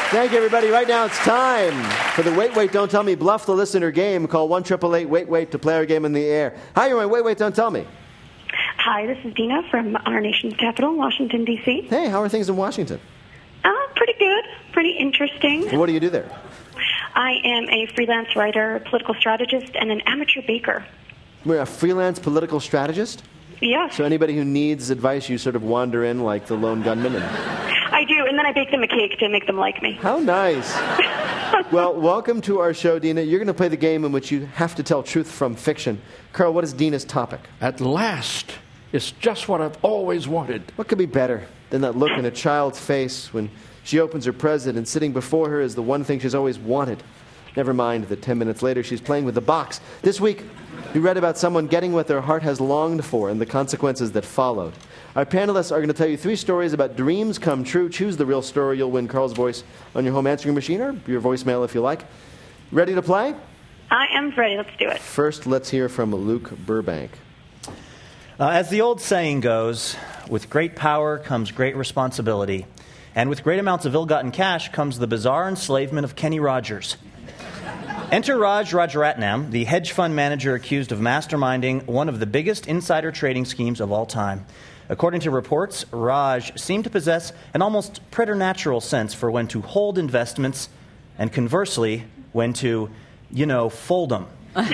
Thank you, everybody. Right now, it's time for the Wait, Wait, Don't Tell Me Bluff the Listener game. Call 1-888-WAIT-WAIT to play our game in the air. Hi, you're on Wait, Wait, Don't Tell Me. Hi, this is Dina from our nation's capital, Washington, D.C. Hey, how are things in Washington? Pretty good. Pretty interesting. Well, what do you do there? I am a freelance writer, political strategist, and an amateur baker. We're a freelance political strategist? Yes. So anybody who needs advice, you sort of wander in like the lone gunman? I do, and then I bake them a cake to make them like me. How nice. Well, welcome to our show, Dina. You're going to play the game in which you have to tell truth from fiction. Carl, what is Dina's topic? At last, it's just what I've always wanted. What could be better than that look in a child's face when she opens her present and sitting before her is the one thing she's always wanted? Never mind that 10 minutes later she's playing with the box. This week, we read about someone getting what their heart has longed for and the consequences that followed. Our panelists are going to tell you 3 stories about dreams come true. Choose the real story. You'll win Carl's voice on your home answering machine or your voicemail if you like. Ready to play? I am ready. Let's do it. First, let's hear from Luke Burbank. As the old saying goes, with great power comes great responsibility. And with great amounts of ill-gotten cash comes the bizarre enslavement of Kenny Rogers. Enter Raj Rajaratnam, the hedge fund manager accused of masterminding one of the biggest insider trading schemes of all time. According to reports, Raj seemed to possess an almost preternatural sense for when to hold investments and conversely, when to, fold them.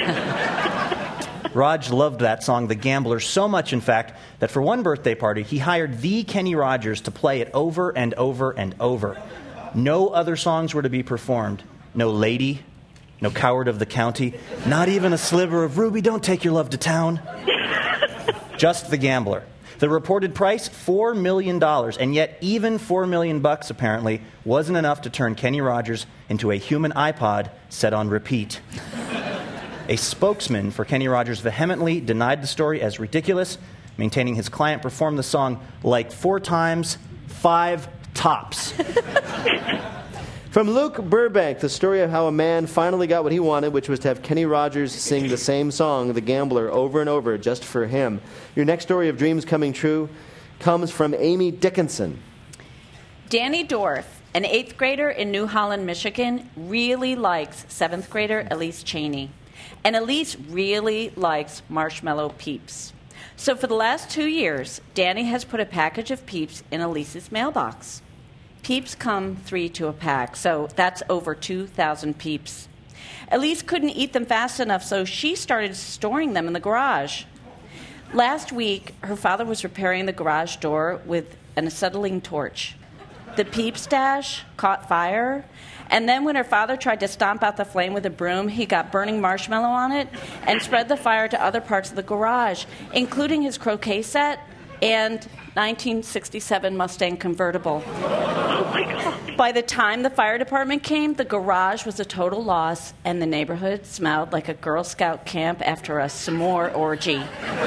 Raj loved that song, The Gambler, so much, in fact, that for one birthday party, he hired the Kenny Rogers to play it over and over and over. No other songs were to be performed. No Lady, no Coward of the County, not even a sliver of Ruby, Don't Take Your Love to Town. Just The Gambler. The reported price, $4 million, and yet even $4 million bucks, apparently, wasn't enough to turn Kenny Rogers into a human iPod set on repeat. A spokesman for Kenny Rogers vehemently denied the story as ridiculous, maintaining his client performed the song like 4 times, 5 tops. From Luke Burbank, the story of how a man finally got what he wanted, which was to have Kenny Rogers sing the same song, The Gambler, over and over just for him. Your next story of dreams coming true comes from Amy Dickinson. Danny Dorff, an 8th grader in New Holland, Michigan, really likes 7th grader Elise Cheney. And Elise really likes Marshmallow Peeps. So for the last 2 years, Danny has put a package of Peeps in Elise's mailbox. Peeps come 3 to a pack, so that's over 2,000 Peeps. Elise couldn't eat them fast enough, so she started storing them in the garage. Last week, her father was repairing the garage door with an acetylene torch. The Peep stash caught fire, and then when her father tried to stomp out the flame with a broom, he got burning marshmallow on it and spread the fire to other parts of the garage, including his croquet set and 1967 Mustang convertible. By the time the fire department came, the garage was a total loss, and the neighborhood smelled like a Girl Scout camp after a s'more orgy.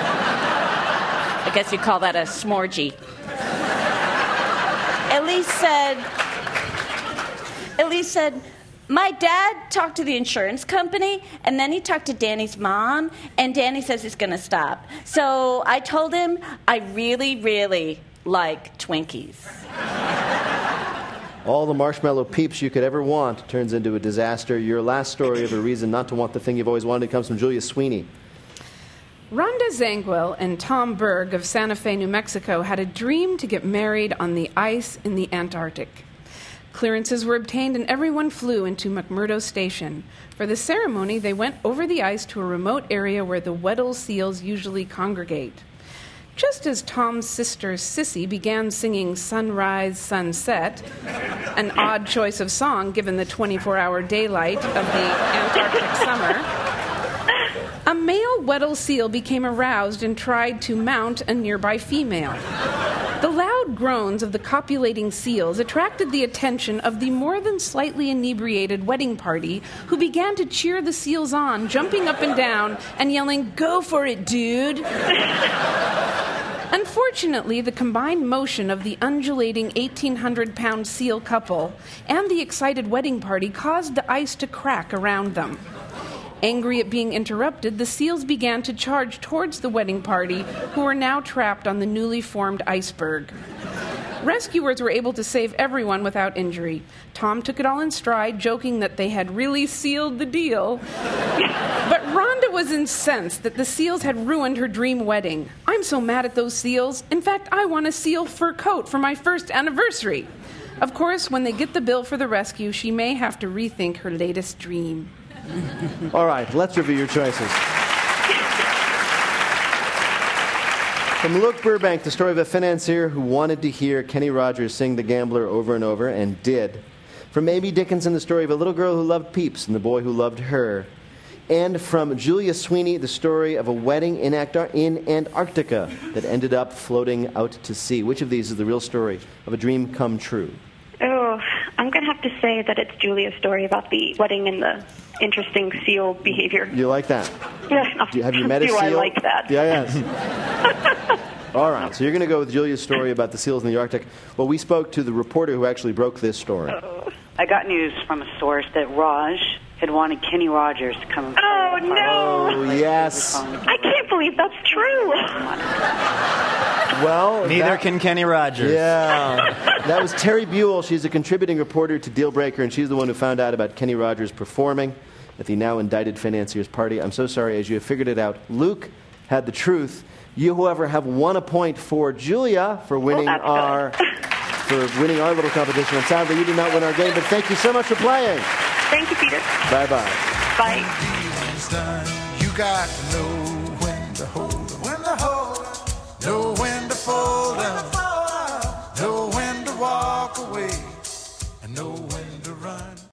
I guess you'd call that a s'morgy. Elise said, my dad talked to the insurance company, and then he talked to Danny's mom, and Danny says he's going to stop. So I told him I really, really like Twinkies. All the marshmallow Peeps you could ever want turns into a disaster. Your last story of a reason not to want the thing you've always wanted comes from Julia Sweeney. Rhonda Zangwill and Tom Berg of Santa Fe, New Mexico, had a dream to get married on the ice in the Antarctic. Clearances were obtained and everyone flew into McMurdo Station. For the ceremony, they went over the ice to a remote area where the Weddell seals usually congregate. Just as Tom's sister Sissy began singing Sunrise, Sunset, an odd choice of song given the 24-hour daylight of the Antarctic summer, a male Weddell seal became aroused and tried to mount a nearby female. The loud groans of the copulating seals attracted the attention of the more than slightly inebriated wedding party, who began to cheer the seals on, jumping up and down and yelling, "Go for it, dude!" Unfortunately, the combined motion of the undulating 1,800-pound seal couple and the excited wedding party caused the ice to crack around them. Angry at being interrupted, the seals began to charge towards the wedding party, who were now trapped on the newly formed iceberg. Rescuers were able to save everyone without injury. Tom took it all in stride, joking that they had really sealed the deal. But Rhonda was incensed that the seals had ruined her dream wedding. "I'm so mad at those seals. In fact, I want a seal fur coat for my first anniversary." Of course, when they get the bill for the rescue, she may have to rethink her latest dream. All right, let's review your choices. From Luke Burbank, the story of a financier who wanted to hear Kenny Rogers sing The Gambler over and over, and did. From Amy Dickinson, the story of a little girl who loved Peeps and the boy who loved her. And from Julia Sweeney, the story of a wedding in Antarctica that ended up floating out to sea. Which of these is the real story of a dream come true? Oh, I'm going to have to say that it's Julia's story about the wedding and the interesting seal behavior. You like that? Have you met a Do seal? I like that? Yeah, yes. All right, so you're going to go with Julia's story about the seals in the Arctic. Well, we spoke to the reporter who actually broke this story. I got news from a source that Raj had wanted Kenny Rogers to come and play. Oh, no. Oh, yes. I can't believe that's true. Well, Neither can Kenny Rogers. Yeah. That was Terry Buell. She's a contributing reporter to Deal Breaker, and she's the one who found out about Kenny Rogers performing at the now indicted financier's party. I'm so sorry, as you have figured it out, Luke had the truth. You, however, have 1 point for Julia for winning our little competition. And sadly, you did not win our game, but thank you so much for playing. Thank you, Peter. Bye-bye. Bye. You got to know when to hold